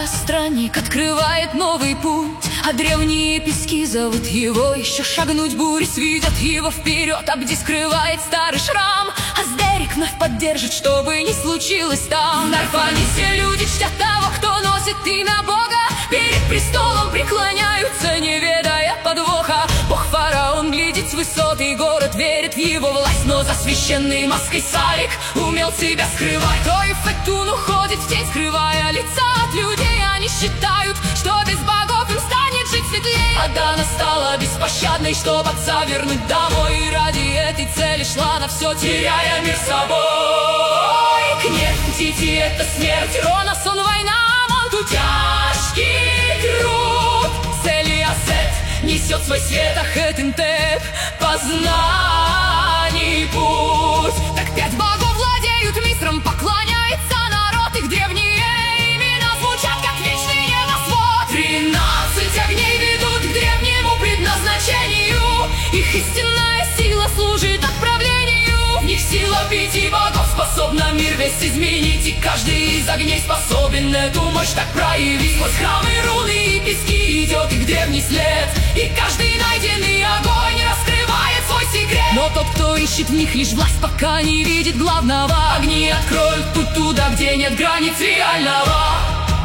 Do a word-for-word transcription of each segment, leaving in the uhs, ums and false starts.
Я странник, открывает новый путь, а древние пески зовут его еще шагнуть. Бури свидят его вперед, а где скрывает старый шрам. Аздерик вновь поддержит, что бы ни случилось там. В Нарфане все люди чтят того, кто носит имя Бога. Перед престолом преклоняются, не ведая подвоха. Бог фараон глядит с высоты, город верит в его власть. Но за священной маской Сарик умел себя скрывать. То и Фетун уходит в тень, скрывая лица от людей. Они считают, что без богов им станет жить светлее. А Дана стала беспощадной, чтоб отца вернуть домой. И ради этой цели шла на все, теряя мир собой. Князь Тити — это смерть, Рона сон, война, Монту тяжкий труд. Селиасет несет свой свет, Ахетентеп познаний путь. Так пять богов владеют Мисром, поклоняется народ. Их древние имена звучат, как вечный небосвод. Тринадцать огней ведут к древнему предназначению. Их истинная сила служит отправлению. В них сила пяти богов способна мир весь изменить. И каждый из огней способен эту мощь так проявить. Сквозь храмы, руны и пески идет их древний след. И каждый найденный огонь раскрывает свой секрет. Но тот, кто ищет в них лишь власть, пока не видит главного. Огни откроют путь туда, где нет границ реального.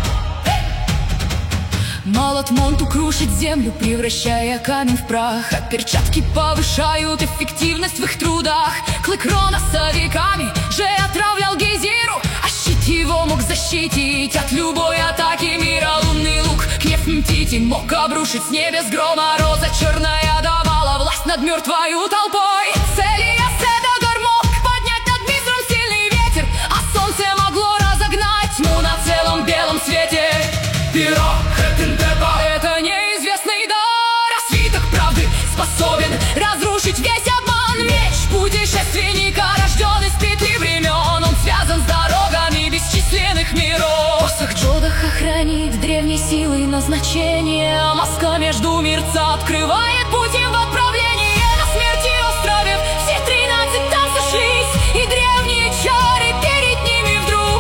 Молот Монту крушит землю, превращая камень в прах. А перчатки повышают эффективность в их трудах. Клык Рона с веками же отравлял Гейзиру, а щит его мог защитить от любой атаки мира. Лунный лук гнев Мтити мог обрушить с небес грома. Роза черная давала власть над мертвою толпой. Селиасет мог поднять над Мисром сильный ветер, а солнце могло разогнать тьму на целом белом свете. Перо Хетентепа — это неизвестный дар, а свиток правды способен разрушить весь обман. Меч путешественника рожден из петли времен. Он связан с дорогами бесчисленных миров. Посох Джодаха хранит древней силой назначение, а маска между мирца открывает путь им в отправление. На смерти острове все тринадцать там сошлись, и древние чары перед ними вдруг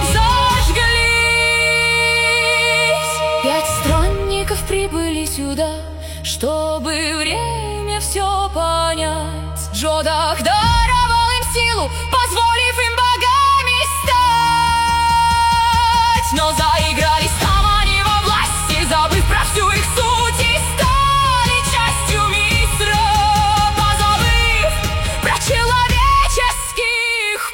зажглись. Пять странников прибыли сюда, чтобы время все понять. Джодах даровал им силу, позволив им богами стать. Но заигрались там они во власти, забыв про всю их суть, и стали частью Мисра, позабыв про человеческих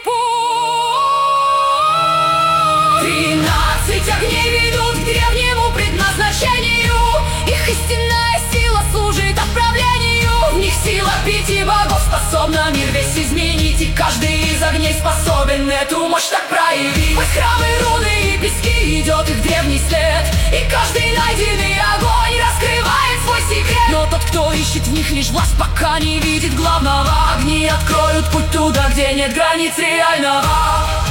путь. Тринадцать огней ведут к древнему предназначению. Их истинная сила служит отправлению. В них сила пяти богов способна мир весь изменить. И каждый из огней способен эту мощь так проявить. Под храмы, руны и пески идет их древний след. И каждый найденный огонь раскрывает свой секрет. Но тот, кто ищет в них лишь власть, пока не видит главного. Огни откроют путь туда, где нет границ реального.